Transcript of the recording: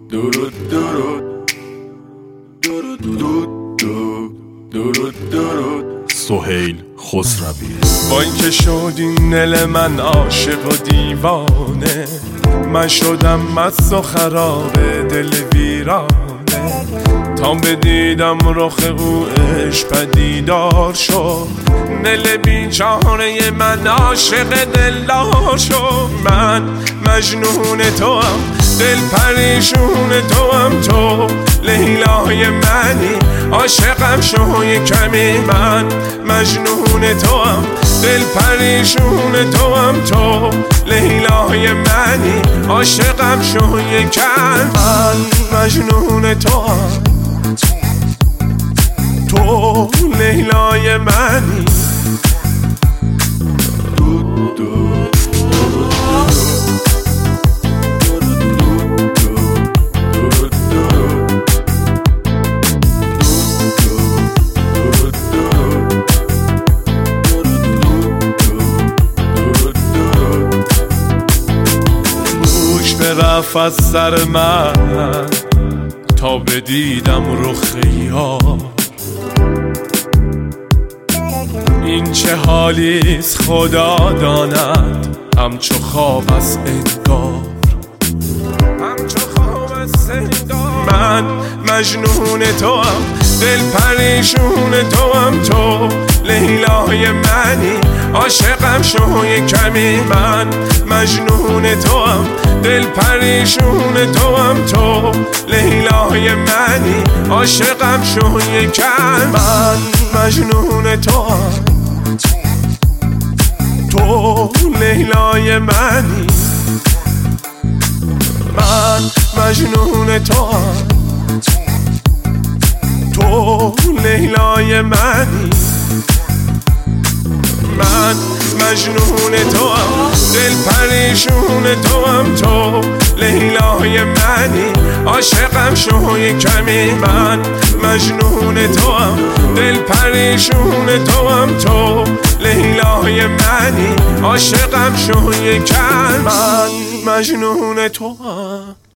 درود درود درود درود درود درود سهیل خسروی. با اینکه شدی دل من عاشق و دیوانه، من شدم مست و خراب دل ویرانه. تا بدیدم رخ او عشق پدیدار شد، دل بیچاره من عاشق دلدار شد. من مجنون تو هم، دل پریشون تو هم، تو لیلای منی، عاشقم شو کمی. من مجنون تو هم، دل پریشون تو هم، تو لیلای منی، عاشقم شو کم. من مجنون تو هم، تو لیلای منی. رفت از سر من تا بدیدم رخ یار. این چه حالیست خدا داند، همچو خواب است انگار، همچو خواب است انگار. من مجنون تو هم، دل پریشون تو هم، تو لیلای منی، عاشقم شو کمی. من مجنون تو هم، دل پریشون تو هم، تو لیلای منی، عاشقم شو کم. من مجنون تو هم، تو لیلای منی. من مجنون تو هم، تو لیلای منی. من مجنون تو هم، دل پریشون تو هم، تو لیلای منی، عاشقم شو کمی. من مجنون تو هم، دل پریشون تو هم، تو لیلای منی، عاشقم شو کم. من مجنون تو هم.